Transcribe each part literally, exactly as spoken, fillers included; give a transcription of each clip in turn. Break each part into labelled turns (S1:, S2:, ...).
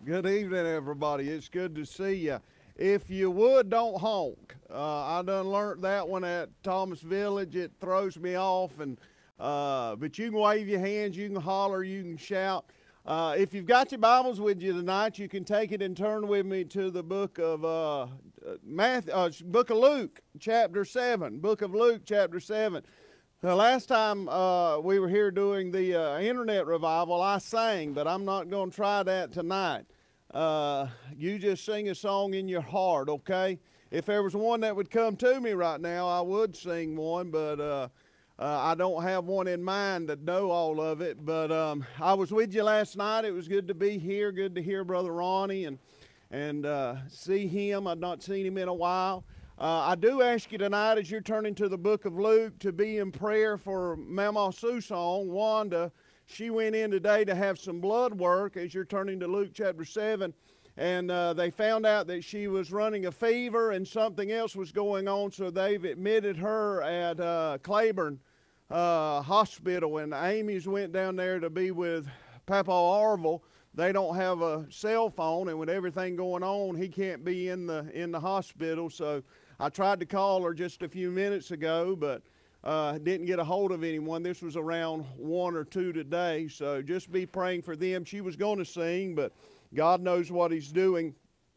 S1: Good evening, everybody. It's good to see you. If you would, don't honk. Uh, I done learned that one at Thomas Village. It throws me off, and uh, but you can wave your hands, you can holler, you can shout. Uh, if you've got your Bibles with you tonight, you can take it and turn with me to the book of uh, Matthew, uh, book of Luke, chapter seven. Book of Luke, chapter seven. The last time uh, we were here doing the uh, internet revival, I sang, but I'm not going to try that tonight. Uh, you just sing a song in your heart, okay? If there was one that would come to me right now, I would sing one, but uh, uh, I don't have one in mind to know all of it. But um, I was with you last night. It was good to be here, good to hear Brother Ronnie and, and uh, see him. I've not seen him in a while. Uh, I do ask you tonight, as you're turning to the book of Luke, to be in prayer for Mama Susan, Wanda. She went in today to have some blood work, as you're turning to Luke chapter seven, and uh, they found out that she was running a fever and something else was going on, so they've admitted her at uh, Claiborne uh, Hospital, and Amy's went down there to be with Papa Arville. They don't have a cell phone, and with everything going on, he can't be in the in the hospital, so I tried to call her just a few minutes ago, but uh, didn't get a hold of anyone. This was around one or two today, so just be praying for them. She was going to sing, but God knows what He's doing.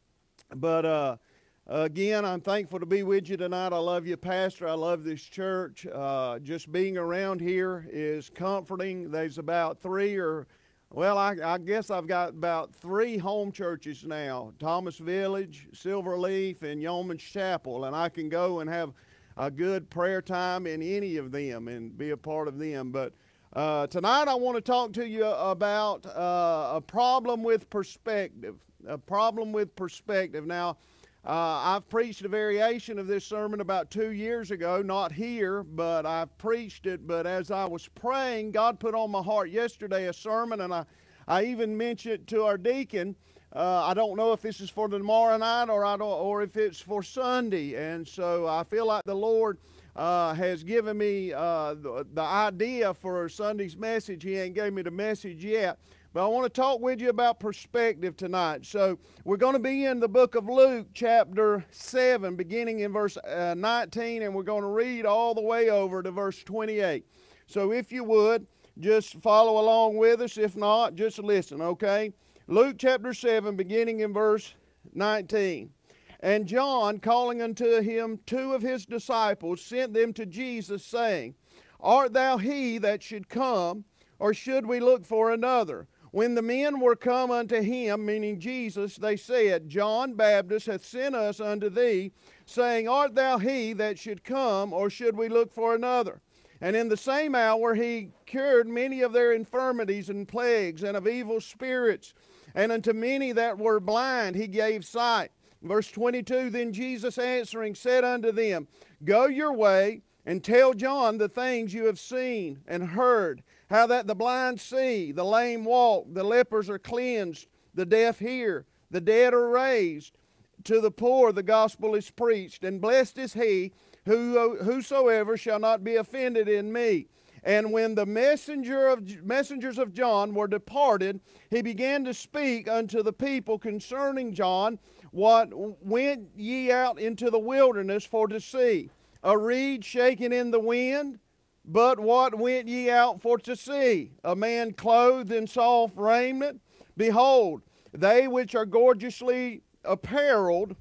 S1: But uh, again, I'm thankful to be with you tonight. I love you, Pastor. I love this church. Uh, just being around here is comforting. There's about three or Well, I, I guess I've got about three home churches now, Thomas Village, Silverleaf, and Yeoman's Chapel, and I can go and have a good prayer time in any of them and be a part of them. But uh, tonight I want to talk to you about uh, a problem with perspective, a problem with perspective. Now, Uh, I've preached a variation of this sermon about two years ago, not here, but I've preached it. But as I was praying, God put on my heart yesterday a sermon, and I, I even mentioned it to our deacon. Uh, I don't know if this is for tomorrow night or I don't, or if it's for Sunday. And so I feel like the Lord uh, has given me uh, the, the idea for Sunday's message. He ain't gave me the message yet. But I want to talk with you about perspective tonight. So we're going to be in the book of Luke, chapter seven, beginning in verse uh, nineteen, and we're going to read all the way over to verse twenty-eight. So if you would, just follow along with us. If not, just listen, okay? Luke chapter seven, beginning in verse nineteen. And John, calling unto him two of his disciples, sent them to Jesus, saying, Art thou he that should come, or should we look for another? When the men were come unto him, meaning Jesus, they said, John Baptist hath sent us unto thee, saying, Art thou he that should come, or should we look for another? And in the same hour he cured many of their infirmities and plagues, and of evil spirits, and unto many that were blind he gave sight. Verse twenty-two, Then Jesus answering said unto them, Go your way, and tell John the things you have seen and heard, how that the blind see, the lame walk, the lepers are cleansed, the deaf hear, the dead are raised. To the poor the gospel is preached, and blessed is he who, whosoever shall not be offended in me. And when the messenger of, messengers of John were departed, he began to speak unto the people concerning John, What went ye out into the wilderness for to see? A reed shaken in the wind? But what went ye out for to see? A man clothed in soft raiment? Behold, they which are gorgeously apparelled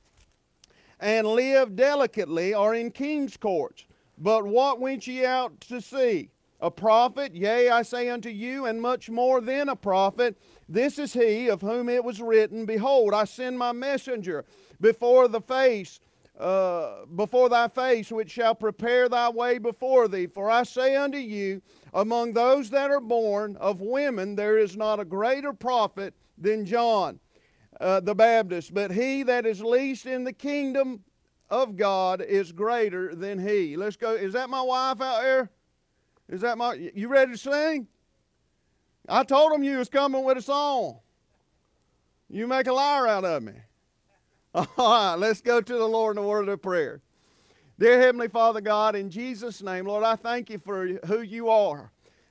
S1: and live delicately are in king's courts. But what went ye out to see? A prophet? Yea, I say unto you, and much more than a prophet. This is he of whom it was written, Behold, I send my messenger before the face Uh, before thy face, which shall prepare thy way before thee. For I say unto you, among those that are born of women, there is not a greater prophet than John uh, the Baptist. But he that is least in the kingdom of God is greater than he. Let's go. Is that my wife out there? Is that my, you ready to sing? I told them you was coming with a song. You make a liar out of me. All right, let's go to the Lord in a word of prayer. Dear Heavenly Father God, in Jesus' name, Lord, I thank you for who you are.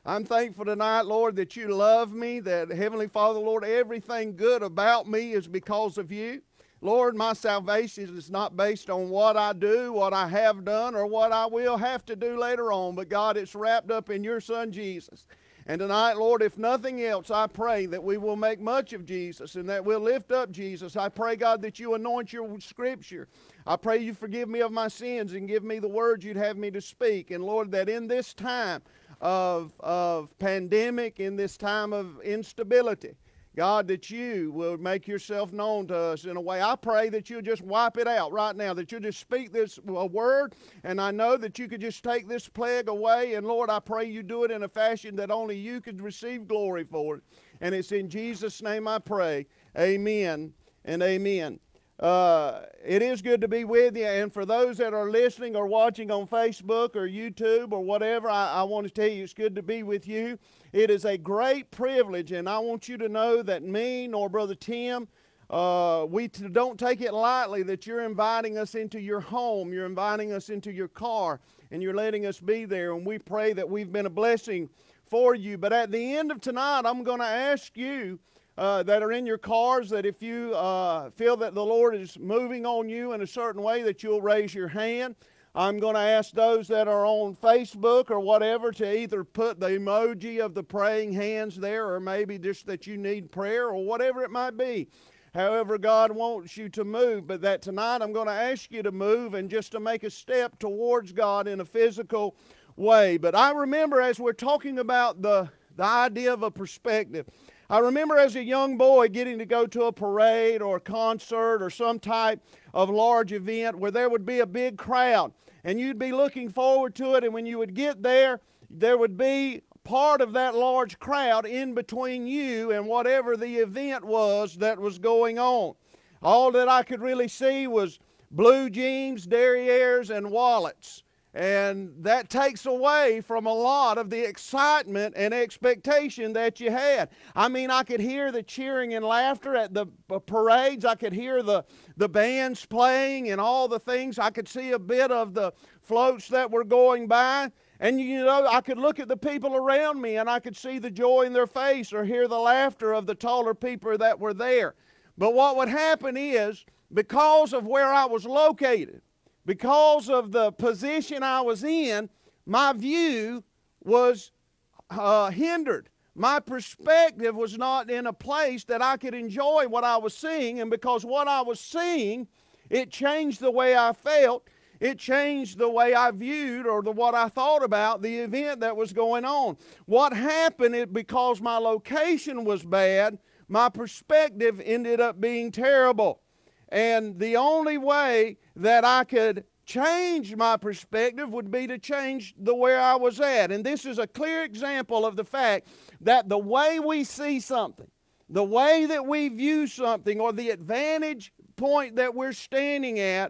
S1: I'm thankful tonight, Lord, that you love me, that Heavenly Father, Lord, everything good about me is because of you. Lord, my salvation is not based on what I do, what I have done, or what I will have to do later on. But God, it's wrapped up in your Son, Jesus. And tonight, Lord, if nothing else, I pray that we will make much of Jesus and that we'll lift up Jesus. I pray, God, that you anoint your Scripture. I pray you forgive me of my sins and give me the words you'd have me to speak. And Lord, that in this time of, of pandemic, in this time of instability, God, that you will make yourself known to us in a way. I pray that you'll just wipe it out right now, that you'll just speak this a word, and I know that you could just take this plague away. And Lord, I pray you do it in a fashion that only you could receive glory for it. And it's in Jesus' name I pray. Amen and amen. Uh, it is good to be with you, and for those that are listening or watching on Facebook or YouTube or whatever, I, I want to tell you it's good to be with you. It is a great privilege, and I want you to know that me nor Brother Tim, uh, we t- don't take it lightly that you're inviting us into your home, you're inviting us into your car, and you're letting us be there, and we pray that we've been a blessing for you. But at the end of tonight, I'm going to ask you Uh, that are in your cars, that if you uh, feel that the Lord is moving on you in a certain way, that you'll raise your hand. I'm going to ask those that are on Facebook or whatever to either put the emoji of the praying hands there, or maybe just that you need prayer or whatever it might be. However God wants you to move, but that tonight I'm going to ask you to move and just to make a step towards God in a physical way. But I remember, as we're talking about the, the idea of a perspective, I remember as a young boy getting to go to a parade or a concert or some type of large event where there would be a big crowd, and you'd be looking forward to it, and when you would get there, there would be part of that large crowd in between you and whatever the event was that was going on. All that I could really see was blue jeans, derrieres, and wallets. And that takes away from a lot of the excitement and expectation that you had. I mean, I could hear the cheering and laughter at the parades. I could hear the, the bands playing and all the things. I could see a bit of the floats that were going by. And, you know, I could look at the people around me and I could see the joy in their face or hear the laughter of the taller people that were there. But what would happen is, because of where I was located, because of the position I was in, my view was uh, hindered. My perspective was not in a place that I could enjoy what I was seeing, and because what I was seeing, it changed the way I felt. It changed the way I viewed or the, what I thought about the event that was going on. What happened is, because my location was bad, my perspective ended up being terrible. And the only way that I could change my perspective would be to change the where I was at. And this is a clear example of the fact that the way we see something, the way that we view something, or the advantage point that we're standing at,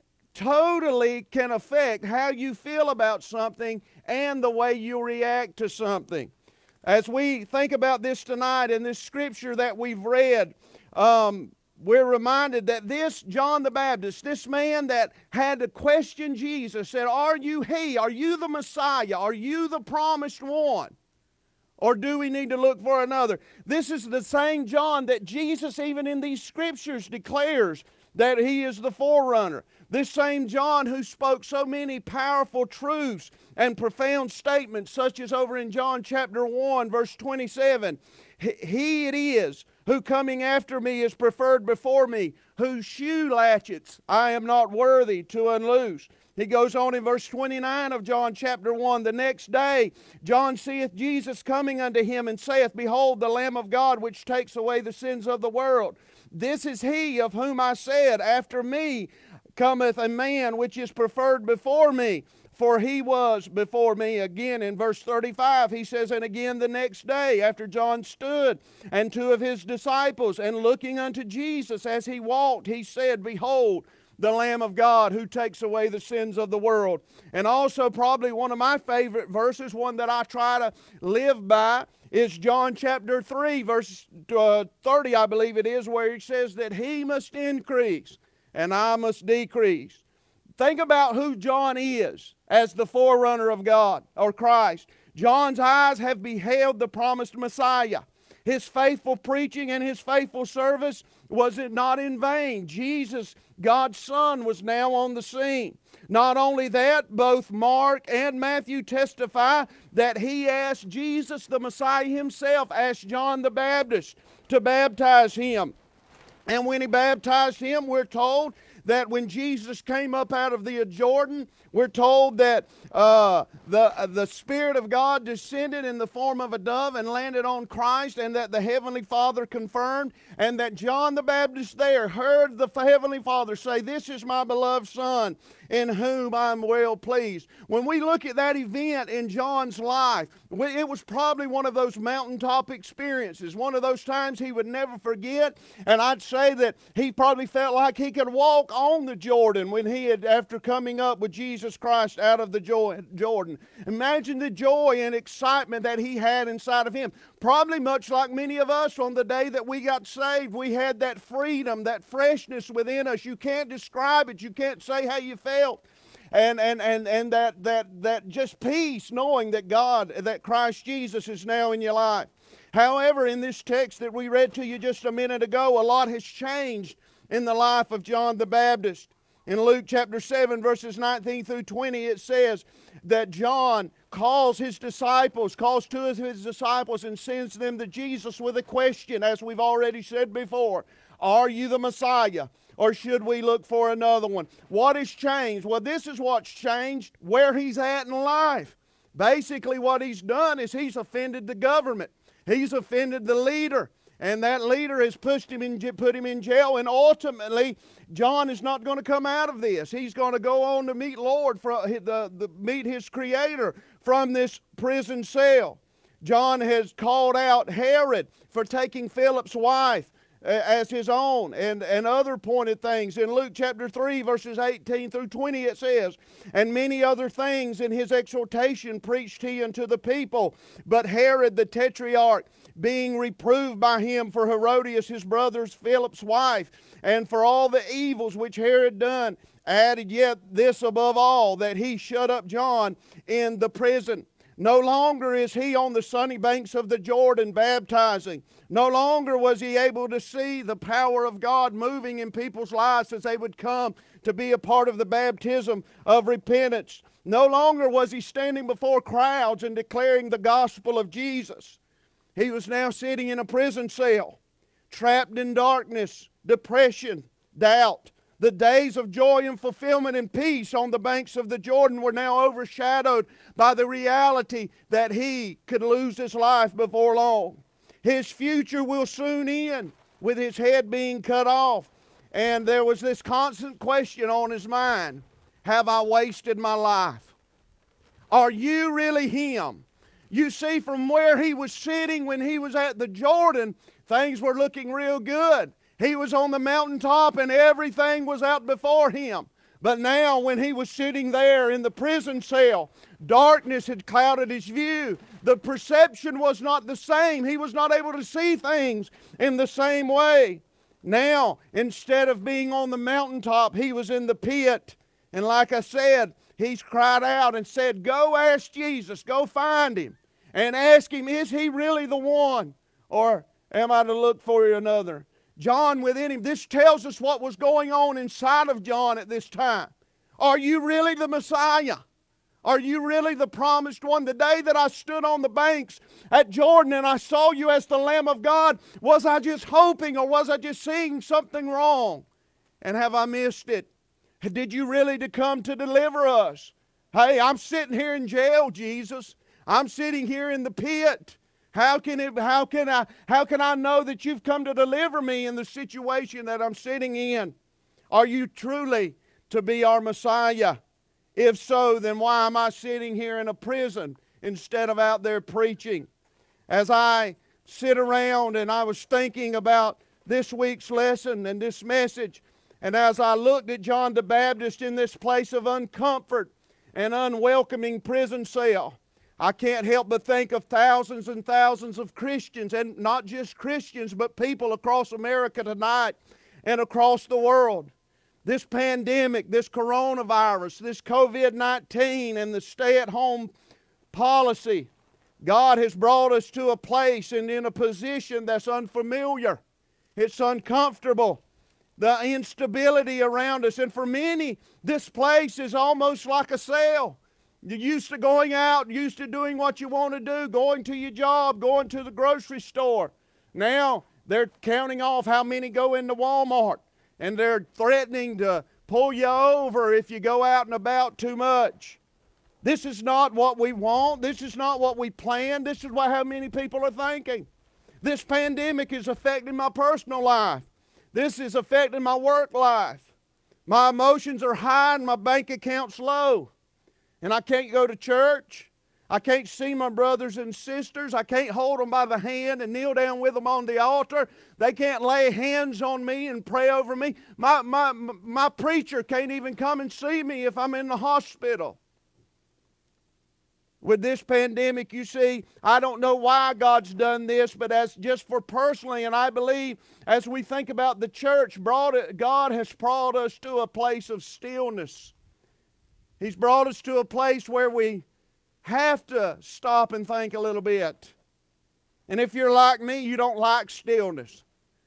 S1: totally can affect how you feel about something and the way you react to something. As we think about this tonight in this scripture that we've read, um, we're reminded that this John the Baptist, this man that had to question Jesus, said, "Are you he? Are you the Messiah? Are you the promised one? Or do we need to look for another?" This is the same John that Jesus, even in these scriptures, declares that he is the forerunner. This same John who spoke so many powerful truths and profound statements, such as over in John chapter one, verse twenty-seven, "He it is who coming after me is preferred before me, whose shoe latchets I am not worthy to unloose." He goes on in verse twenty-nine of John chapter one, "The next day John seeth Jesus coming unto him, and saith, Behold, the Lamb of God, which takes away the sins of the world. This is he of whom I said, After me cometh a man which is preferred before me, for he was before me." Again in verse thirty-five, he says, "And again the next day, after John stood, and two of his disciples, and looking unto Jesus as he walked, he said, Behold, the Lamb of God who takes away the sins of the world." And also probably one of my favorite verses, one that I try to live by, is John chapter three, verse uh, thirty, I believe it is, where he says that he must increase and I must decrease. Think about who John is as the forerunner of God, or Christ. John's eyes have beheld the promised Messiah. His faithful preaching and his faithful service was it not in vain. Jesus, God's Son, was now on the scene. Not only that, both Mark and Matthew testify that he asked Jesus, the Messiah himself, asked John the Baptist to baptize him. And when he baptized him, we're told that when Jesus came up out of the Jordan, we're told that uh, the, uh, the Spirit of God descended in the form of a dove and landed on Christ, and that the Heavenly Father confirmed, and that John the Baptist there heard the Heavenly Father say, "This is my beloved Son, in whom I'm well pleased." When we look at that event in John's life, it was probably one of those mountaintop experiences, one of those times he would never forget. And I'd say that he probably felt like he could walk on the Jordan when he had, after coming up with Jesus Christ out of the Jordan. Imagine the joy and excitement that he had inside of him. Probably much like many of us on the day that we got saved, we had that freedom, that freshness within us. You can't describe it. You can't say how you felt. And and and and that that that just peace, knowing that God, that Christ Jesus is now in your life. However, in this text that we read to you just a minute ago, a lot has changed in the life of John the Baptist. In Luke chapter seven, verses nineteen through twenty, it says that John calls his disciples, calls two of his disciples and sends them to Jesus with a question, as we've already said before. Are you the Messiah, or should we look for another one? What has changed? Well, this is what's changed, where he's at in life. Basically, what he's done is he's offended the government. He's offended the leader. And that leader has pushed him in, put him in jail. And ultimately, John is not going to come out of this. He's going to go on to meet Lord, for the, the, meet his Creator from this prison cell. John has called out Herod for taking Philip's wife as his own, and, and other pointed things. In Luke chapter three, verses eighteen through twenty, it says, "And many other things in his exhortation preached he unto the people. But Herod the Tetrarch, being reproved by him for Herodias his brother's Philip's wife, and for all the evils which Herod done, added yet this above all, that he shut up John in the prison. No longer is he on the sunny banks of the Jordan baptizing. No longer was he able to see the power of God moving in people's lives as they would come to be a part of the baptism of repentance. No longer was he standing before crowds and declaring the gospel of Jesus. He was now sitting in a prison cell, trapped in darkness, depression, doubt. The days of joy and fulfillment and peace on the banks of the Jordan were now overshadowed by the reality that he could lose his life before long. His future will soon end with his head being cut off. And there was this constant question on his mind: have I wasted my life? Are you really him? You see, from where he was sitting when he was at the Jordan, things were looking real good. He was on the mountaintop and everything was out before him. But now when he was sitting there in the prison cell, darkness had clouded his view. The perception was not the same. He was not able to see things in the same way. Now, instead of being on the mountaintop, he was in the pit. And like I said, he's cried out and said, "Go ask Jesus, go find him, and ask him, is he really the one? Or am I to look for another?" John within him, this tells us what was going on inside of John at this time. Are you really the Messiah? Are you really the promised one? The day that I stood on the banks at Jordan and I saw you as the Lamb of God, was I just hoping, or was I just seeing something wrong? And have I missed it? Did you really to come to deliver us? Hey, I'm sitting here in jail, Jesus. I'm sitting here in the pit. How can it, how can I, how can I know that you've come to deliver me in the situation that I'm sitting in? Are you truly to be our Messiah? If so, then why am I sitting here in a prison instead of out there preaching? As I sit around and I was thinking about this week's lesson and this message, and as I looked at John the Baptist in this place of uncomfort and unwelcoming prison cell, I can't help but think of thousands and thousands of Christians, and not just Christians, but people across America tonight and across the world. This pandemic, this coronavirus, this COVID nineteen and the stay-at-home policy God has brought us to a place and in a position that's unfamiliar. It's uncomfortable. The instability around us. And for many, this place is almost like a cell. You're used to going out, used to doing what you want to do, going to your job, going to the grocery store. Now they're counting off how many go into Walmart. And they're threatening to pull you over if you go out and about too much. This is not what we want. This is not what we planned. This is what how many people are thinking. This pandemic is affecting my personal life. This is affecting my work life. My emotions are high and my bank account's low. And I can't go to church. I can't see my brothers and sisters. I can't hold them by the hand and kneel down with them on the altar. They can't lay hands on me and pray over me. My, my, my preacher can't even come and see me if I'm in the hospital. With this pandemic, you see, I don't know why God's done this, but as just for personally, and I believe as we think about the church, brought it, God has brought us to a place of stillness. He's brought us to a place where we have to stop and think a little bit. And if you're like me, you don't like stillness.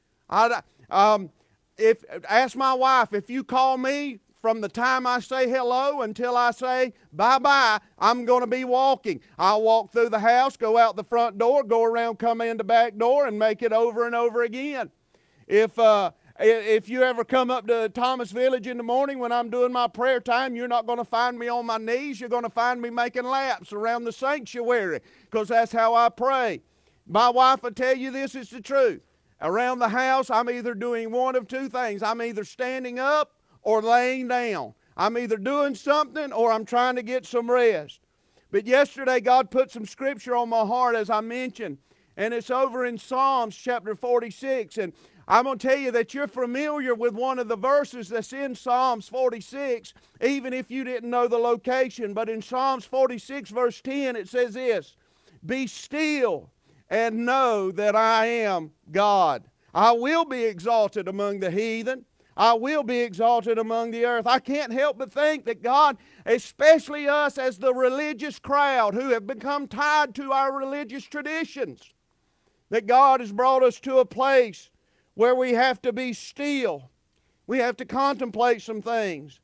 S1: I, um, if, ask my wife, if you call me, from the time I say hello until I say bye-bye, I'm going to be walking. I'll walk through the house, go out the front door, go around, come in the back door, and make it over and over again. If, uh, if you ever come up to Thomas Village in the morning when I'm doing my prayer time, you're not going to find me on my knees. You're going to find me making laps around the sanctuary because that's how I pray. My wife will tell you this is the truth. Around the house, I'm either doing one of two things. I'm either standing up or laying down. I'm either doing something or I'm trying to get some rest. But yesterday God put some scripture on my heart as I mentioned, and it's over in Psalms chapter forty-six. And I'm going to tell you that you're familiar with one of the verses that's in Psalms forty-six, even if you didn't know the location. But in Psalms forty-six verse ten it says this, "Be still and know that I am God. I will be exalted among the heathen. I will be exalted among the earth." I can't help but think that God, especially us as the religious crowd who have become tied to our religious traditions, that God has brought us to a place where we have to be still. We have to contemplate some things.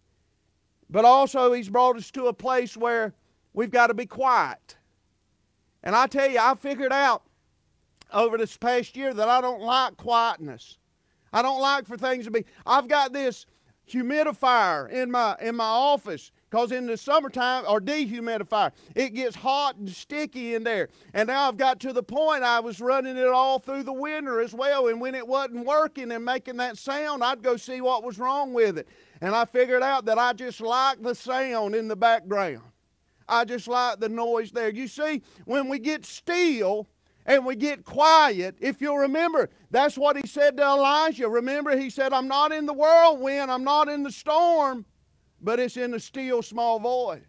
S1: But also He's brought us to a place where we've got to be quiet. And I tell you, I figured out over this past year that I don't like quietness. I don't like for things to be. I've got this humidifier in my in my office because in the summertime, or dehumidifier, it gets hot and sticky in there. And now I've got to the point I was running it all through the winter as well. And when it wasn't working and making that sound, I'd go see what was wrong with it. And I figured out that I just like the sound in the background. I just like the noise there. You see, when we get still and we get quiet, if you'll remember, that's what He said to Elijah. Remember, He said, "I'm not in the whirlwind, I'm not in the storm, but it's in the still small voice."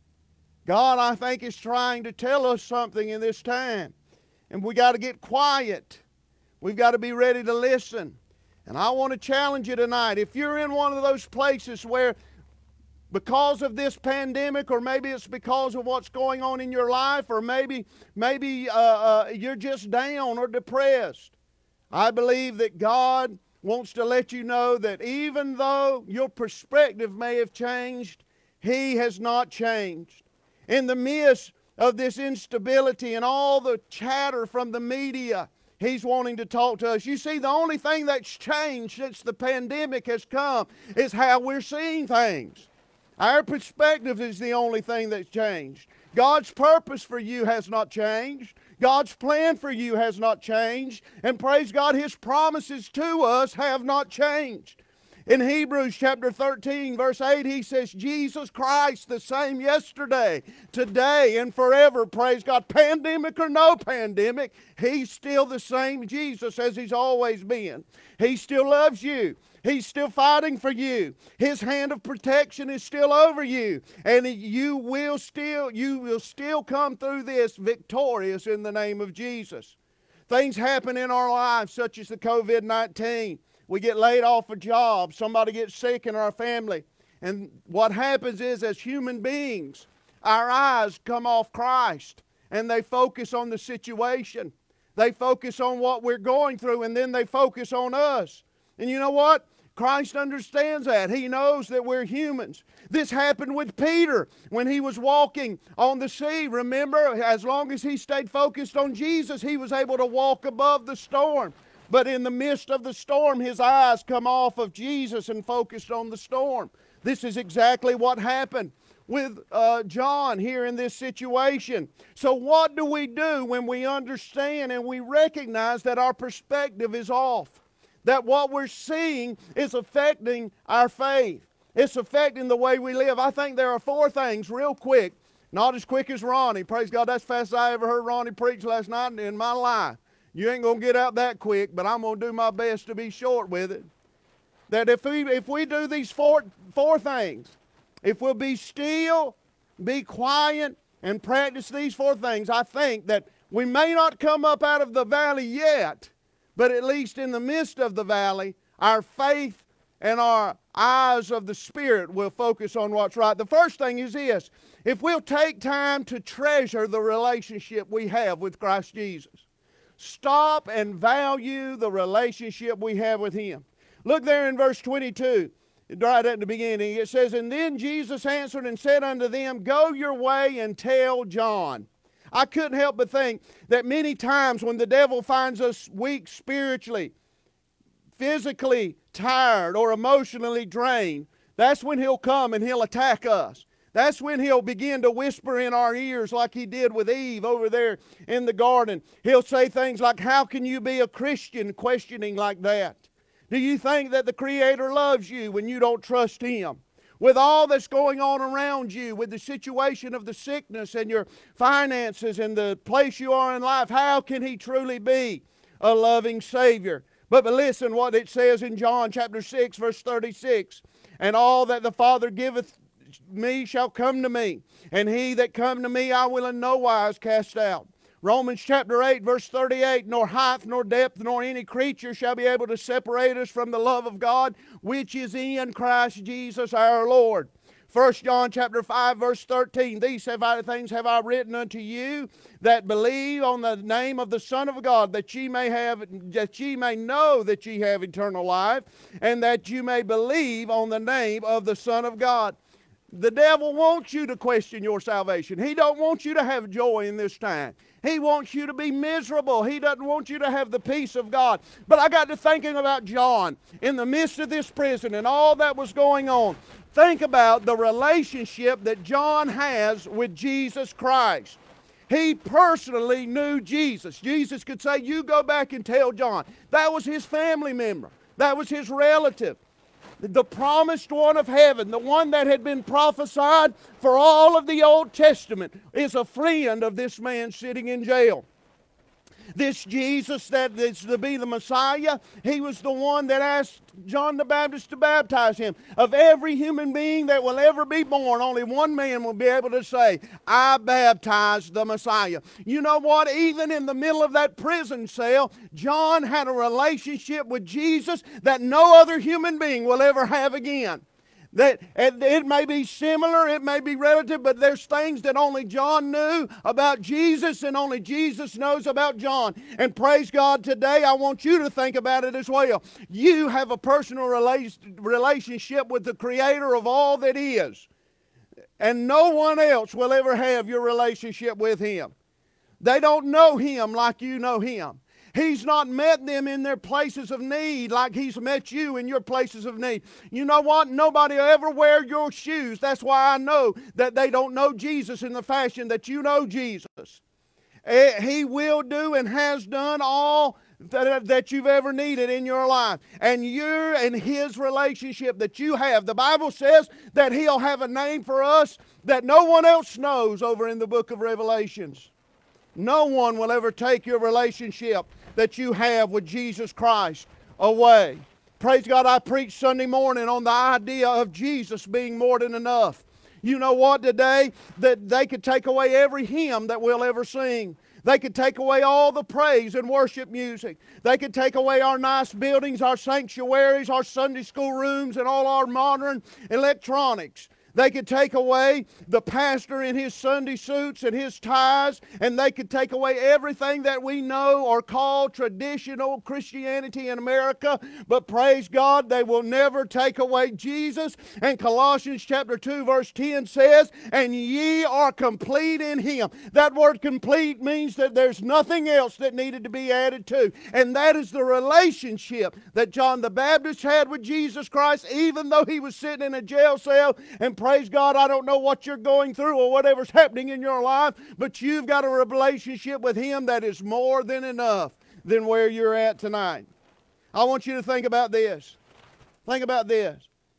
S1: God, I think, is trying to tell us something in this time. And we got to get quiet. We've got to be ready to listen. And I want to challenge you tonight. If you're in one of those places where because of this pandemic, or maybe it's because of what's going on in your life, or maybe, maybe uh, uh, you're just down or depressed, I believe that God wants to let you know that even though your perspective may have changed, He has not changed. In the midst of this instability and all the chatter from the media, He's wanting to talk to us. You see, the only thing that's changed since the pandemic has come is how we're seeing things. Our perspective is the only thing that's changed. God's purpose for you has not changed. God's plan for you has not changed. And praise God, His promises to us have not changed. In Hebrews chapter thirteen, verse eight, he says, Jesus Christ the same yesterday, today, and forever. Praise God. Pandemic or no pandemic, He's still the same Jesus as He's always been. He still loves you. He's still fighting for you. His hand of protection is still over you. And you will still, you will still come through this victorious in the name of Jesus. Things happen in our lives such as the covid nineteen. We get laid off a job. Somebody gets sick in our family. And what happens is, as human beings, our eyes come off Christ. and they focus on the situation. They focus on what we're going through, and then they focus on us. And you know what? Christ understands that. He knows that we're humans. This happened with Peter when he was walking on the sea. Remember, as long as he stayed focused on Jesus, he was able to walk above the storm. But in the midst of the storm, his eyes come off of Jesus and focused on the storm. This is exactly what happened with uh, John here in this situation. So what do we do when we understand and we recognize that our perspective is off? That what we're seeing is affecting our faith. It's affecting the way we live. I think there are four things real quick, not as quick as Ronnie. Praise God, that's the fastest I ever heard Ronnie preach last night in my life. You ain't going to get out that quick, but I'm going to do my best to be short with it. That if we, if we do these four, four things, if we'll be still, be quiet, and practice these four things, I think that we may not come up out of the valley yet, but at least in the midst of the valley, our faith and our eyes of the Spirit will focus on what's right. The first thing is this: if we'll take time to treasure the relationship we have with Christ Jesus. Stop and value the relationship we have with Him. Look there in verse twenty-two, right at the beginning. It says, "And then Jesus answered and said unto them, Go your way and tell John." I couldn't help but think that many times when the devil finds us weak spiritually, physically tired, or emotionally drained, that's when he'll come and he'll attack us. That's when he'll begin to whisper in our ears like he did with Eve over there in the garden. He'll say things like, "How can you be a Christian?" questioning like that. Do you think that the Creator loves you when you don't trust Him? With all that's going on around you, with the situation of the sickness and your finances and the place you are in life, how can He truly be a loving Savior? But, but listen what it says in John chapter six, verse thirty-six. "And all that the Father giveth me shall come to me, and he that come to me I will in no wise cast out." Romans chapter eight, verse thirty-eight, "Nor height, nor depth, nor any creature shall be able to separate us from the love of God, which is in Christ Jesus our Lord." First John chapter five, verse thirteen, "These have I, things have I written unto you that believe on the name of the Son of God, that ye may have, that ye may know that ye have eternal life, and that you may believe on the name of the Son of God." The devil wants you to question your salvation. He don't want you to have joy in this time. He wants you to be miserable. He doesn't want you to have the peace of God. But I got to thinking about John in the midst of this prison and all that was going on. Think about the relationship that John has with Jesus Christ. He personally knew Jesus. Jesus could say, "You go back and tell John." That was his family member. That was his relative. The promised one of heaven, the one that had been prophesied for all of the Old Testament, is a friend of this man sitting in jail. This Jesus that is to be the Messiah, he was the one that asked John the Baptist to baptize him. Of every human being that will ever be born, only one man will be able to say, "I baptize the Messiah." You know what? Even in the middle of that prison cell, John had a relationship with Jesus that no other human being will ever have again. That it may be similar, it may be relative, but there's things that only John knew about Jesus and only Jesus knows about John. And praise God, today I want you to think about it as well. You have a personal relationship with the Creator of all that is. And no one else will ever have your relationship with Him. They don't know Him like you know Him. He's not met them in their places of need like He's met you in your places of need. You know what? Nobody will ever wear your shoes. That's why I know that they don't know Jesus in the fashion that you know Jesus. He will do and has done all that, that you've ever needed in your life. And you're in His relationship that you have. The Bible says that He'll have a name for us that no one else knows over in the book of Revelations. No one will ever take your relationship that you have with Jesus Christ away. Praise God, I preached Sunday morning on the idea of Jesus being more than enough. You know what today? That they could take away every hymn that we'll ever sing. They could take away all the praise and worship music. They could take away our nice buildings, our sanctuaries, our Sunday school rooms, and all our modern electronics. They could take away the pastor in his Sunday suits and his ties, and they could take away everything that we know or call traditional Christianity in America. But praise God, they will never take away Jesus. And Colossians chapter two verse ten says, and ye are complete in Him. That word complete means that there's nothing else that needed to be added to. And that is the relationship that John the Baptist had with Jesus Christ, even though he was sitting in a jail cell. And praise God, I don't know what you're going through or whatever's happening in your life, but you've got a relationship with Him that is more than enough than where you're at tonight. I want you to think about this. Think about this.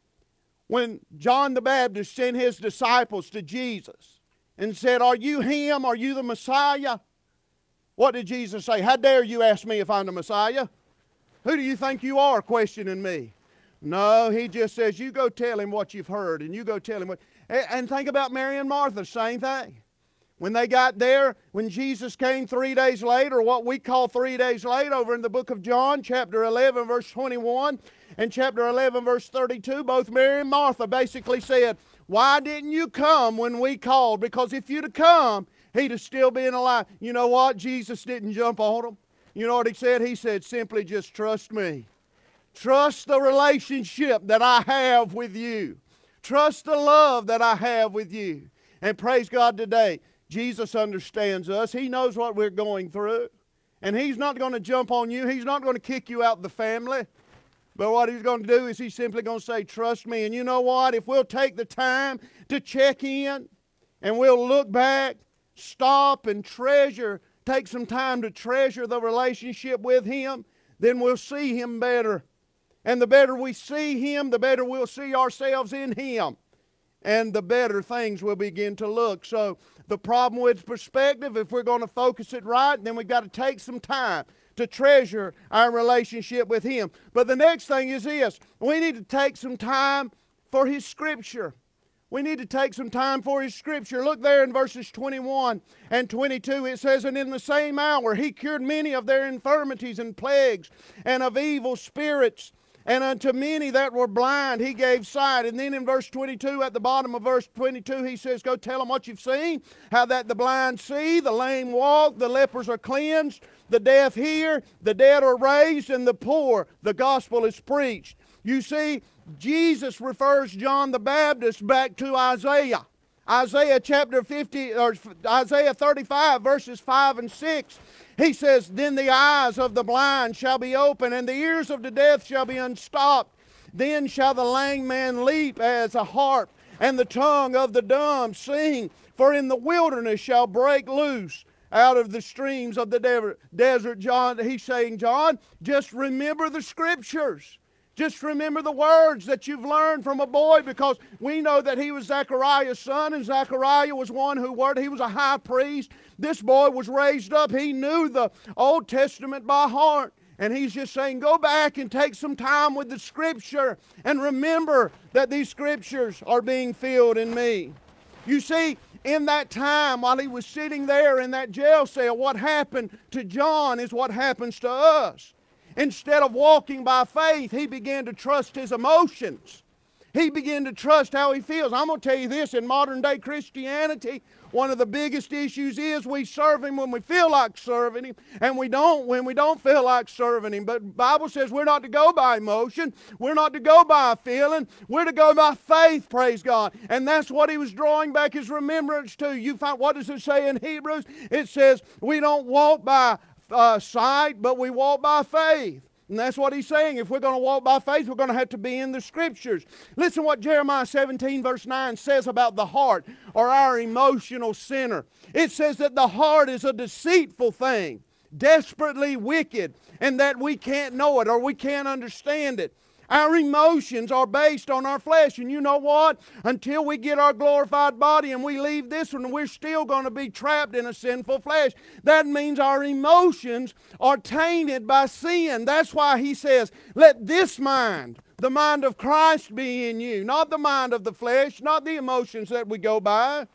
S1: When John the Baptist sent his disciples to Jesus and said, are you Him? Are you the Messiah? What did Jesus say? How dare you ask me if I'm the Messiah? Who do you think you are questioning me? No, He just says, you go tell him what you've heard, and you go tell him what. And think about Mary and Martha, same thing. When they got there, when Jesus came three days later, what we call three days late, over in the book of John, chapter eleven, verse twenty-one, and chapter eleven, verse thirty-two, both Mary and Martha basically said, why didn't you come when we called? Because if you'd have come, He'd have still been alive. You know what? Jesus didn't jump on them. You know what He said? He said, simply just trust me. Trust the relationship that I have with you. Trust the love that I have with you. And praise God today, Jesus understands us. He knows what we're going through. And He's not going to jump on you. He's not going to kick you out of the family. But what He's going to do is He's simply going to say, trust me. And you know what? If we'll take the time to check in and we'll look back, stop and treasure, take some time to treasure the relationship with Him, then we'll see Him better. And the better we see Him, the better we'll see ourselves in Him. And the better things will begin to look. So the problem with perspective, if we're going to focus it right, then we've got to take some time to treasure our relationship with Him. But the next thing is this. We need to take some time for His Scripture. We need to take some time for His Scripture. Look there in verses twenty-one and twenty-two. It says, and in the same hour He cured many of their infirmities and plagues and of evil spirits. And unto many that were blind He gave sight. And then in verse twenty-two, at the bottom of verse twenty-two, He says, go tell them what you've seen. How that the blind see, the lame walk, the lepers are cleansed, the deaf hear, the dead are raised, and the poor the gospel is preached. You see, Jesus refers John the Baptist back to Isaiah. Isaiah chapter fifty, or Isaiah thirty-five, verses five and six. He says, then the eyes of the blind shall be open, and the ears of the deaf shall be unstopped. Then shall the lame man leap as a harp, and the tongue of the dumb sing. For in the wilderness shall break loose out of the streams of the desert. John, he's saying, John, just remember the Scriptures. Just remember the words that you've learned from a boy, because we know that he was Zechariah's son, and Zechariah was one who were, he was a high priest. This boy was raised up. He knew the Old Testament by heart. And he's just saying, go back and take some time with the Scripture and remember that these Scriptures are being filled in me. You see, in that time while he was sitting there in that jail cell, what happened to John is what happens to us. Instead of walking by faith, he began to trust his emotions. He began to trust how he feels. I'm going to tell you this, in modern day Christianity, one of the biggest issues is we serve Him when we feel like serving Him, and we don't when we don't feel like serving Him. But the Bible says we're not to go by emotion. We're not to go by a feeling. We're to go by faith, praise God. And that's what he was drawing back his remembrance to. You find, what does it say in Hebrews? It says we don't walk by uh, sight, but we walk by faith. And that's what he's saying. If we're going to walk by faith, we're going to have to be in the Scriptures. Listen what Jeremiah seventeen verse nine says about the heart, or our emotional center. It says that the heart is a deceitful thing, desperately wicked, and that we can't know it or we can't understand it. Our emotions are based on our flesh. And you know what? Until we get our glorified body and we leave this one, we're still going to be trapped in a sinful flesh. That means our emotions are tainted by sin. That's why he says, let this mind, the mind of Christ, be in you. Not the mind of the flesh, not the emotions that we go by.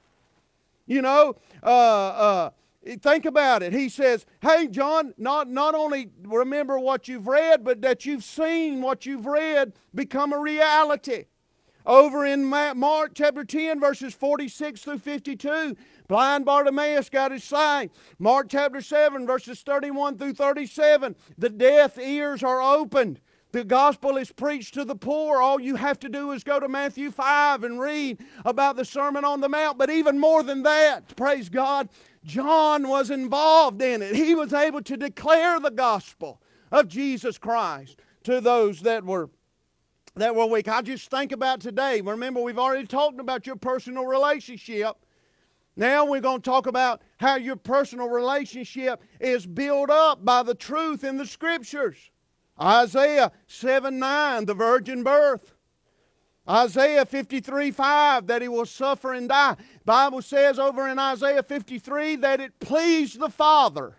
S1: You know, uh, uh, think about it. He says, hey, John, not, not only remember what you've read, but that you've seen what you've read become a reality. Over in Mark chapter ten, verses forty-six through fifty-two, blind Bartimaeus got his sight. Mark chapter seven, verses thirty-one through thirty-seven, the deaf ears are opened. The gospel is preached to the poor. All you have to do is go to Matthew five and read about the Sermon on the Mount. But even more than that, praise God, John was involved in it. He was able to declare the gospel of Jesus Christ to those that were that were weak. I just think about today. Remember, we've already talked about your personal relationship. Now we're going to talk about how your personal relationship is built up by the truth in the Scriptures. Isaiah seven nine, the virgin birth. Isaiah fifty-three five, that He will suffer and die. The Bible says over in Isaiah fifty-three that it pleased the Father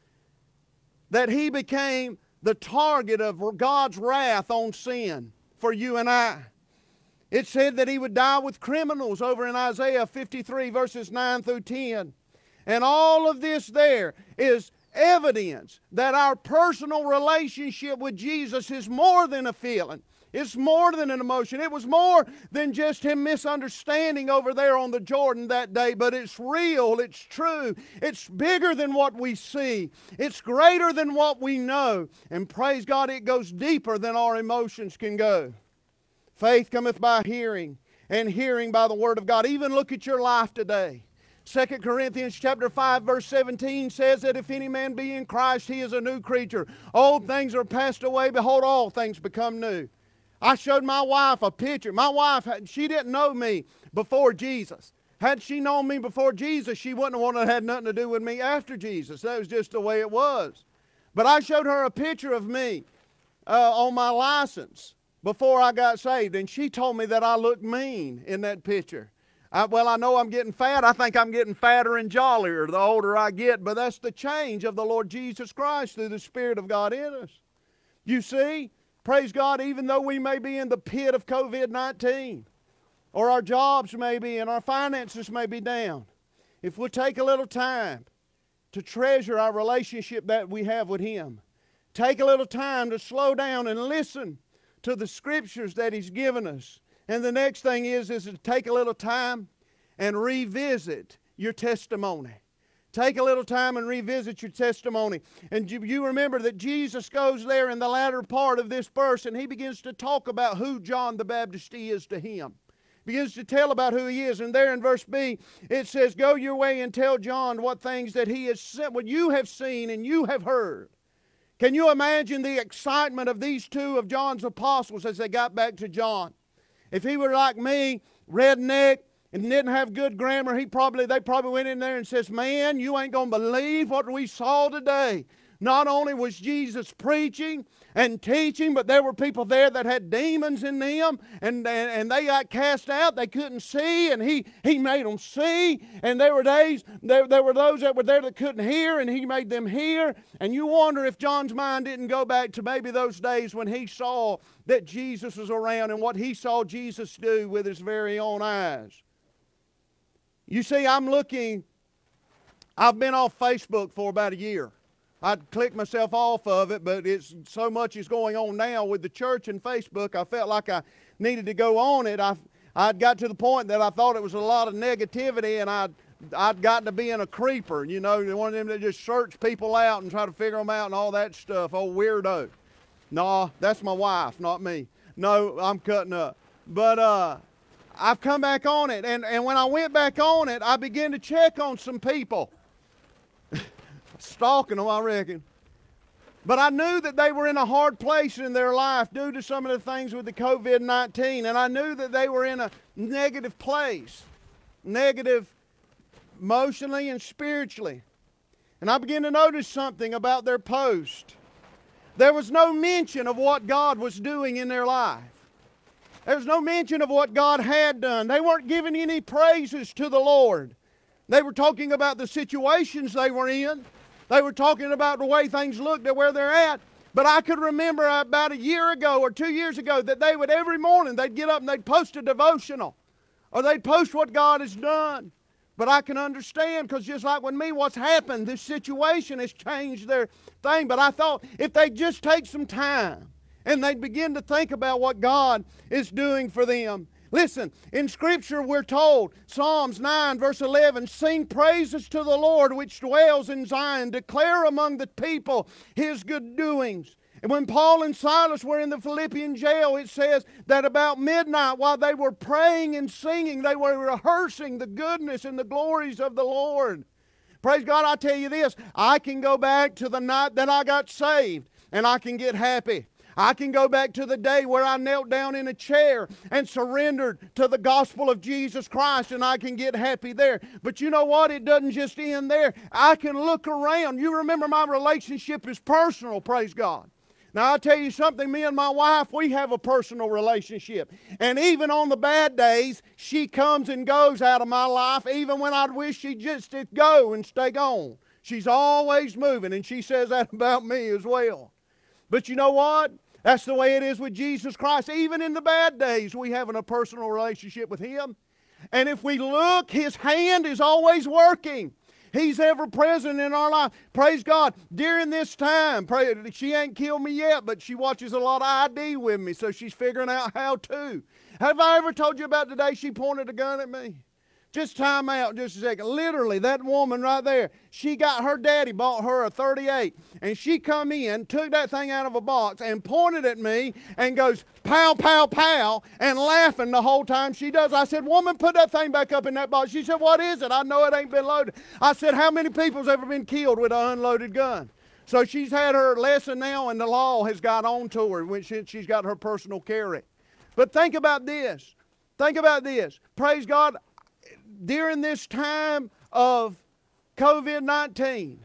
S1: that He became the target of God's wrath on sin for you and I. It said that He would die with criminals over in Isaiah fifty-three verses nine through ten. And all of this there is evidence that our personal relationship with Jesus is more than a feeling. It's more than an emotion. It was more than just Him misunderstanding over there on the Jordan that day, but it's real, it's true, it's bigger than what we see, it's greater than what we know, and praise God, it goes deeper than our emotions can go. Faith cometh by hearing, and hearing by the Word of God. Even look at your life today. Second Corinthians chapter five verse seventeen says that if any man be in Christ, he is a new creature. Old things are passed away, behold, all things become new. I showed my wife a picture. My wife, she didn't know me before Jesus. Had she known me before Jesus, she wouldn't have wanted to have nothing to do with me after Jesus. That was just the way it was. But I showed her a picture of me uh, on my license before I got saved, and she told me that I looked mean in that picture. I, well, I know I'm getting fat. I think I'm getting fatter and jollier the older I get, but that's the change of the Lord Jesus Christ through the Spirit of God in us. You see, praise God, even though we may be in the pit of COVID nineteen, or our jobs may be and our finances may be down, if we'll take a little time to treasure our relationship that we have with Him, take a little time to slow down and listen to the Scriptures that He's given us. And the next thing is, is to take a little time and revisit your testimony. Take a little time and revisit your testimony. And you, you remember that Jesus goes there in the latter part of this verse, and He begins to talk about who John the Baptist is to him. Begins to tell about who he is. And there in verse B, it says, go your way and tell John what things that he has sent, what you have seen and you have heard. Can you imagine the excitement of these two of John's apostles as they got back to John? If he were like me, redneck, and didn't have good grammar, he probably they probably went in there and says, man, you ain't going to believe what we saw today. Not only was Jesus preaching and teaching, but there were people there that had demons in them, and, and, and they got cast out. They couldn't see, and he, he made them see. And there were days, there, there were those that were there that couldn't hear, and He made them hear. And you wonder if John's mind didn't go back to maybe those days when he saw that Jesus was around and what he saw Jesus do with his very own eyes. You see, I'm looking, I've been off Facebook for about a year. I'd click myself off of it, but it's so much is going on now with the church and Facebook, I felt like I needed to go on it. I, I'd got to the point that I thought it was a lot of negativity, and I'd, I'd gotten to being a creeper, you know, one of them that just search people out and try to figure them out and all that stuff. Oh, weirdo. No, that's my wife, not me. No, I'm cutting up. But uh, I've come back on it, and, and when I went back on it, I began to check on some people. Stalking them, I reckon. But I knew that they were in a hard place in their life due to some of the things with the COVID nineteen. And I knew that they were in a negative place. Negative emotionally and spiritually. And I began to notice something about their post. There was no mention of what God was doing in their life. There was no mention of what God had done. They weren't giving any praises to the Lord. They were talking about the situations they were in. They were talking about the way things looked at where they're at. But I could remember about a year ago or two years ago that they would every morning, they'd get up and they'd post a devotional. Or they'd post what God has done. But I can understand, because just like with me, what's happened, this situation has changed their thing. But I thought if they'd just take some time and they'd begin to think about what God is doing for them, Listen, in Scripture we're told, Psalms nine verse eleven, sing praises to the Lord which dwells in Zion, declare among the people His good doings. And when Paul and Silas were in the Philippian jail, it says that about midnight, while they were praying and singing, they were rehearsing the goodness and the glories of the Lord. Praise God, I tell you this, I can go back to the night that I got saved, and I can get happy. I can go back to the day where I knelt down in a chair and surrendered to the gospel of Jesus Christ, and I can get happy there. But you know what? It doesn't just end there. I can look around. You remember my relationship is personal, praise God. Now, I'll tell you something, me and my wife, we have a personal relationship. And even on the bad days, she comes and goes out of my life, even when I'd wish she'd just go and stay gone. She's always moving, and she says that about me as well. But you know what? That's the way it is with Jesus Christ. Even in the bad days, we have a personal relationship with Him. And if we look, His hand is always working. He's ever present in our life. Praise God. During this time, pray, she ain't killed me yet, but she watches a lot of I D with me, so she's figuring out how to. Have I ever told you about the day she pointed a gun at me? Just time out just a second. Literally, that woman right there, she got her daddy, bought her a thirty-eight, and she come in, took that thing out of a box, and pointed at me, and goes, pow, pow, pow, and laughing the whole time she does. I said, woman, put that thing back up in that box. She said, what is it? I know it ain't been loaded. I said, how many people's ever been killed with an unloaded gun? So she's had her lesson now, and the law has got on to her when she, she's got her personal carry. But think about this. Think about this. Praise God. During this time of COVID nineteen,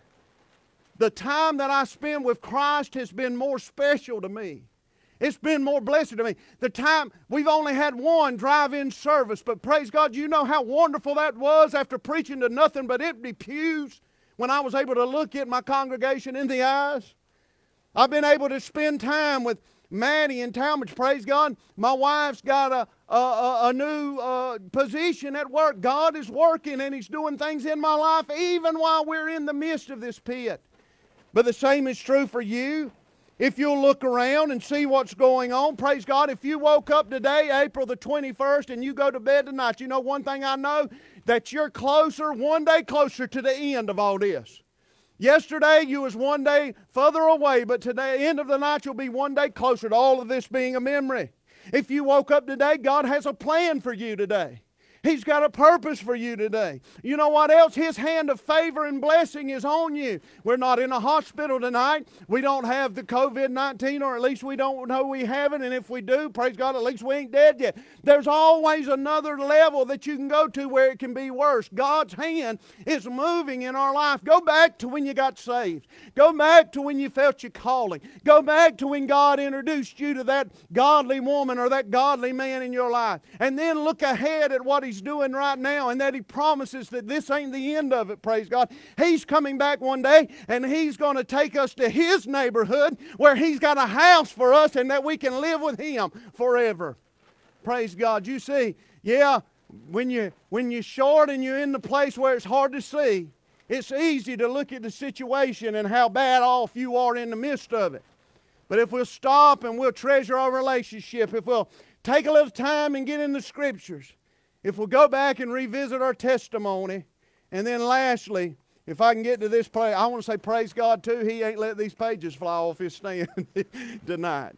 S1: the time that I spend with Christ has been more special to me. It's been more blessed to me. The time, we've only had one drive-in service, but praise God, you know how wonderful that was after preaching to nothing but empty pews when I was able to look at my congregation in the eyes. I've been able to spend time with Maddie and Talmadge, praise God. My wife's got a, a, a, a new uh, position at work. God is working and He's doing things in my life even while we're in the midst of this pit. But the same is true for you. If you'll look around and see what's going on, praise God, if you woke up today, April the twenty-first, and you go to bed tonight, you know one thing I know, that you're closer, one day closer to the end of all this. Yesterday you was one day further away, but today, end of the night, you'll be one day closer to all of this being a memory. If you woke up today, God has a plan for you today. He's got a purpose for you today. You know what else? His hand of favor and blessing is on you. We're not in a hospital tonight. We don't have the COVID nineteen, or at least we don't know we have it. And if we do, praise God, at least we ain't dead yet. There's always another level that you can go to where it can be worse. God's hand is moving in our life. Go back to when you got saved. Go back to when you felt your calling. Go back to when God introduced you to that godly woman or that godly man in your life. And then look ahead at what He's doing right now, and that He promises that this ain't the end of it, praise God. He's coming back one day, and He's going to take us to His neighborhood where He's got a house for us and that we can live with Him forever. Praise God. You see, yeah, when, you, when you're short and you're in the place where it's hard to see, it's easy to look at the situation and how bad off you are in the midst of it. But if we'll stop and we'll treasure our relationship, if we'll take a little time and get in the Scriptures, if we'll go back and revisit our testimony, and then lastly, if I can get to this place, I want to say praise God too. He ain't let these pages fly off His stand tonight.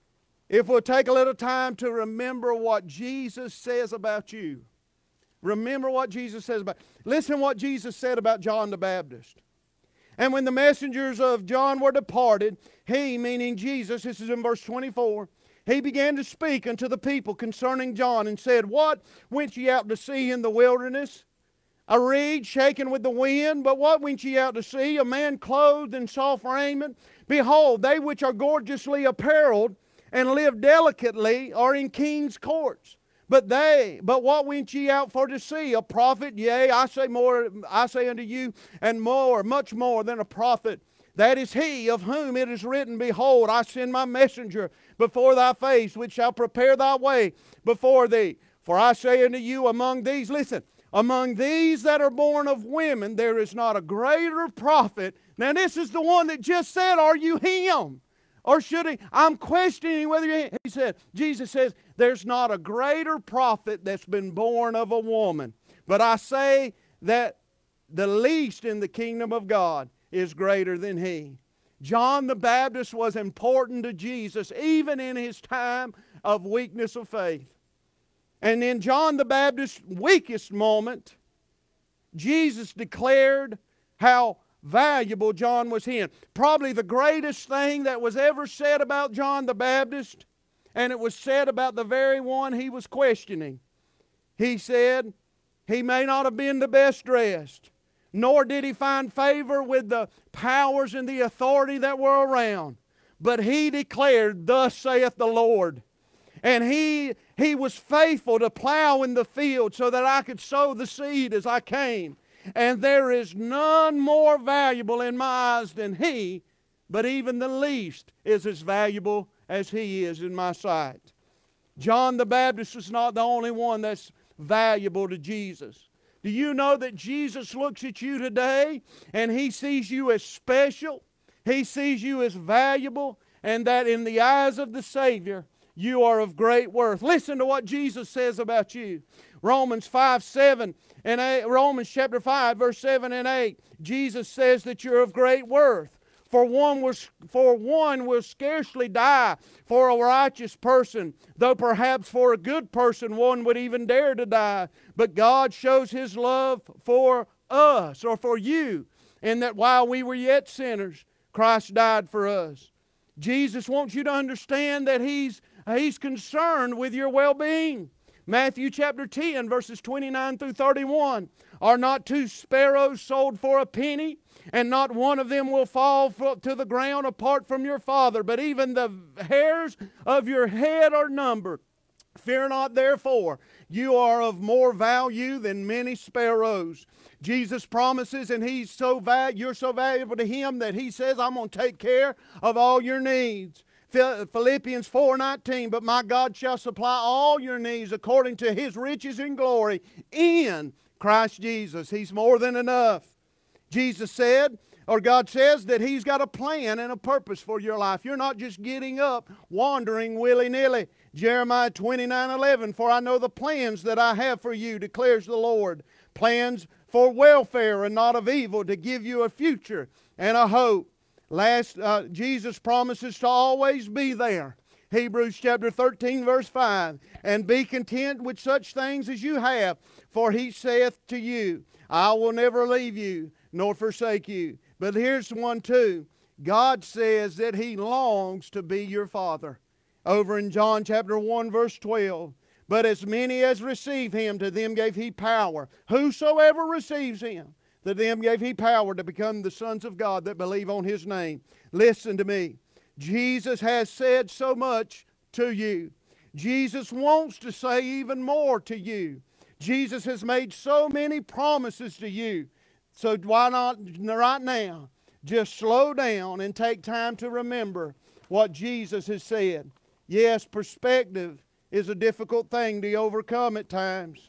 S1: If we'll take a little time to remember what Jesus says about you. Remember what Jesus says about, listen what Jesus said about John the Baptist. And when the messengers of John were departed, He, meaning Jesus, this is in verse twenty-four, He began to speak unto the people concerning John, and said, what went ye out to see in the wilderness? A reed shaken with the wind? But what went ye out to see? A man clothed in soft raiment? Behold, they which are gorgeously apparelled and live delicately are in king's courts. But they, but what went ye out for to see? A prophet? Yea, I say more, I say unto you, and more, much more than a prophet. That is He of whom it is written, behold, I send my messenger before thy face, which shall prepare thy way before thee. For I say unto you, among these, listen, among these that are born of women, there is not a greater prophet. Now this is the one that just said, are you Him? Or should he? I'm questioning whether he, he said, Jesus says, there's not a greater prophet that's been born of a woman. But I say that the least in the kingdom of God is greater than he. John the Baptist was important to Jesus even in his time of weakness of faith. And in John the Baptist's weakest moment, Jesus declared how valuable John was in. Probably the greatest thing that was ever said about John the Baptist, and it was said about the very one he was questioning. He said, he may not have been the best dressed, nor did he find favor with the powers and the authority that were around, but he declared, thus saith the Lord. And he, he was faithful to plow in the field so that I could sow the seed as I came. And there is none more valuable in my eyes than he, but even the least is as valuable as he is in my sight. John the Baptist is not the only one that's valuable to Jesus. Do you know that Jesus looks at you today and he sees you as special? He sees you as valuable, and that in the eyes of the Savior, you are of great worth. Listen to what Jesus says about you. Romans five, seven and eight, Romans chapter five, verse seven and eight. Jesus says that you're of great worth. For one, was, for one will scarcely die for a righteous person, though perhaps for a good person one would even dare to die. But God shows His love for us, or for you, in that while we were yet sinners, Christ died for us. Jesus wants you to understand that He's He's concerned with your well-being. Matthew chapter ten, verses twenty-nine through thirty-one. Are not two sparrows sold for a penny? And not one of them will fall to the ground apart from your Father. But even the hairs of your head are numbered. Fear not therefore. You are of more value than many sparrows. Jesus promises, and He's so val- you're so valuable to Him that He says, I'm going to take care of all your needs. Philippians four nineteen, but my God shall supply all your needs according to His riches and glory in Christ Jesus. He's more than enough. Jesus said, or God says, that He's got a plan and a purpose for your life. You're not just getting up, wandering willy-nilly. Jeremiah twenty-nine eleven, for I know the plans that I have for you, declares the Lord. Plans for welfare and not of evil, to give you a future and a hope. Last, uh, Jesus promises to always be there. Hebrews chapter thirteen, verse five. And be content with such things as you have, for He saith to you, I will never leave you, nor forsake you. But here's one too. God says that He longs to be your Father. Over in John chapter one, verse twelve. But as many as receive Him, to them gave He power. Whosoever receives Him, to them gave He power to become the sons of God that believe on His name. Listen to me. Jesus has said so much to you. Jesus wants to say even more to you. Jesus has made so many promises to you. So why not right now just slow down and take time to remember what Jesus has said. Yes, perspective is a difficult thing to overcome at times.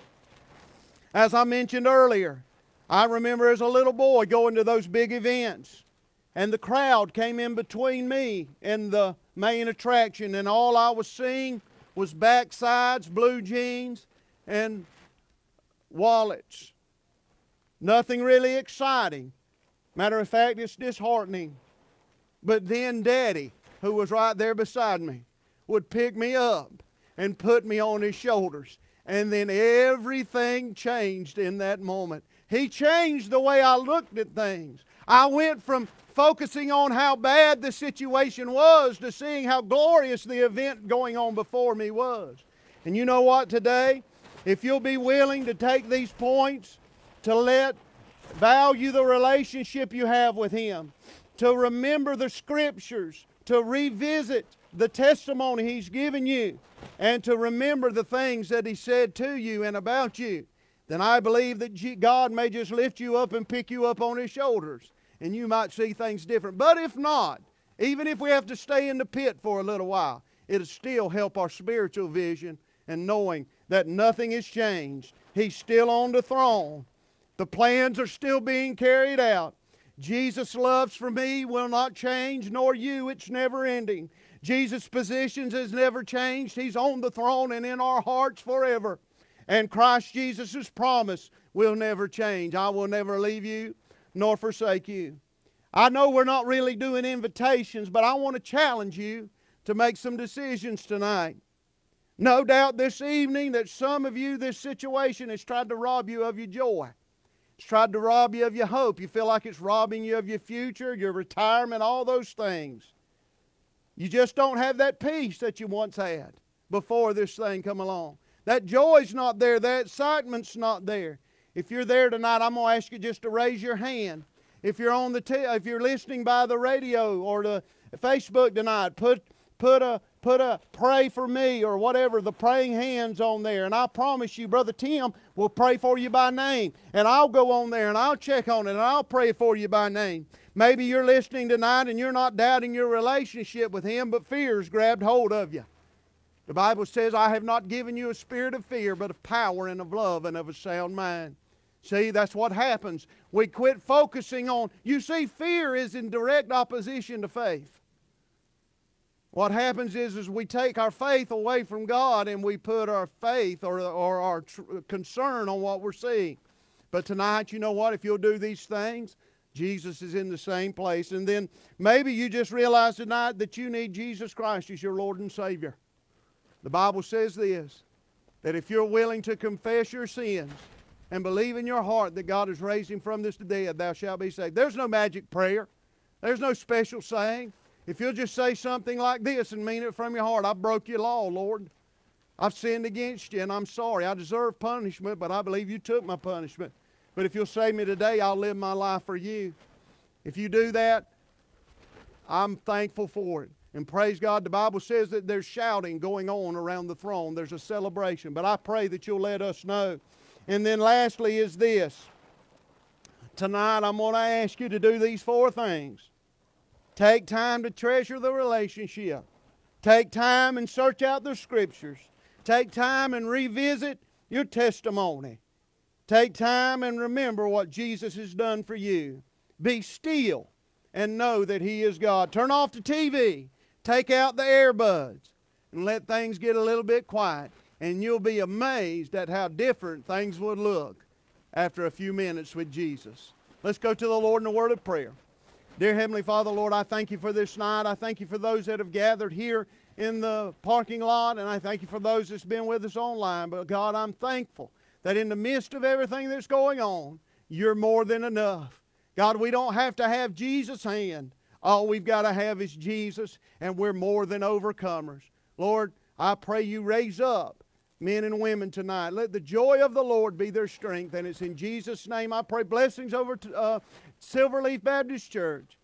S1: As I mentioned earlier, I remember as a little boy going to those big events, and the crowd came in between me and the main attraction, and all I was seeing was backsides, blue jeans, and wallets. Nothing really exciting. Matter of fact, it's disheartening. But then Daddy, who was right there beside me, would pick me up and put me on his shoulders. And then everything changed in that moment. He changed the way I looked at things. I went from focusing on how bad the situation was to seeing how glorious the event going on before me was. And you know what today? If you'll be willing to take these points, to let value the relationship you have with Him, to remember the Scriptures, to revisit the testimony He's given you, and to remember the things that He said to you and about you, then I believe that God may just lift you up and pick you up on His shoulders, and you might see things different. But if not, even if we have to stay in the pit for a little while, it'll still help our spiritual vision and knowing that nothing has changed. He's still on the throne. The plans are still being carried out. Jesus' loves for me will not change, nor you. It's never ending. Jesus' positions has never changed. He's on the throne and in our hearts forever. And Christ Jesus' promise will never change. I will never leave you nor forsake you. I know we're not really doing invitations, but I want to challenge you to make some decisions tonight. No doubt this evening that some of you, this situation has tried to rob you of your joy. It's tried to rob you of your hope. You feel like it's robbing you of your future, your retirement, all those things. You just don't have that peace that you once had before this thing come along. That joy's not there. That excitement's not there. If you're there tonight, I'm going to ask you just to raise your hand. If you're on the t- if you're listening by the radio or the Facebook tonight, put put a put a pray for me or whatever, the praying hands on there. And I promise you, Brother Tim will pray for you by name. And I'll go on there and I'll check on it and I'll pray for you by name. Maybe you're listening tonight and you're not doubting your relationship with Him, but fear's grabbed hold of you. The Bible says, I have not given you a spirit of fear, but of power and of love and of a sound mind. See, that's what happens. We quit focusing on, you see, fear is in direct opposition to faith. What happens is, is we take our faith away from God and we put our faith or, or our tr- concern on what we're seeing. But tonight, you know what? If you'll do these things, Jesus is in the same place. And then maybe you just realize tonight that you need Jesus Christ as your Lord and Savior. The Bible says this, that if you're willing to confess your sins and believe in your heart that God has raised Him from this dead, thou shalt be saved. There's no magic prayer. There's no special saying. If you'll just say something like this and mean it from your heart, I broke your law, Lord. I've sinned against you and I'm sorry. I deserve punishment, but I believe you took my punishment. But if you'll save me today, I'll live my life for you. If you do that, I'm thankful for it. And praise God, the Bible says that there's shouting going on around the throne. There's a celebration. But I pray that you'll let us know. And then lastly is this. Tonight I'm going to ask you to do these four things. Take time to treasure the relationship. Take time and search out the Scriptures. Take time and revisit your testimony. Take time and remember what Jesus has done for you. Be still and know that He is God. Turn off the T V. Take out the earbuds and let things get a little bit quiet. And you'll be amazed at how different things would look after a few minutes with Jesus. Let's go to the Lord in a word of prayer. Dear Heavenly Father, Lord, I thank you for this night. I thank you for those that have gathered here in the parking lot, and I thank you for those that's been with us online. But God, I'm thankful that in the midst of everything that's going on, you're more than enough. God, we don't have to have Jesus' hand. All we've got to have is Jesus, and we're more than overcomers. Lord, I pray you raise up men and women tonight. Let the joy of the Lord be their strength, and it's in Jesus' name I pray. Blessings over to uh, Silverleaf Baptist Church.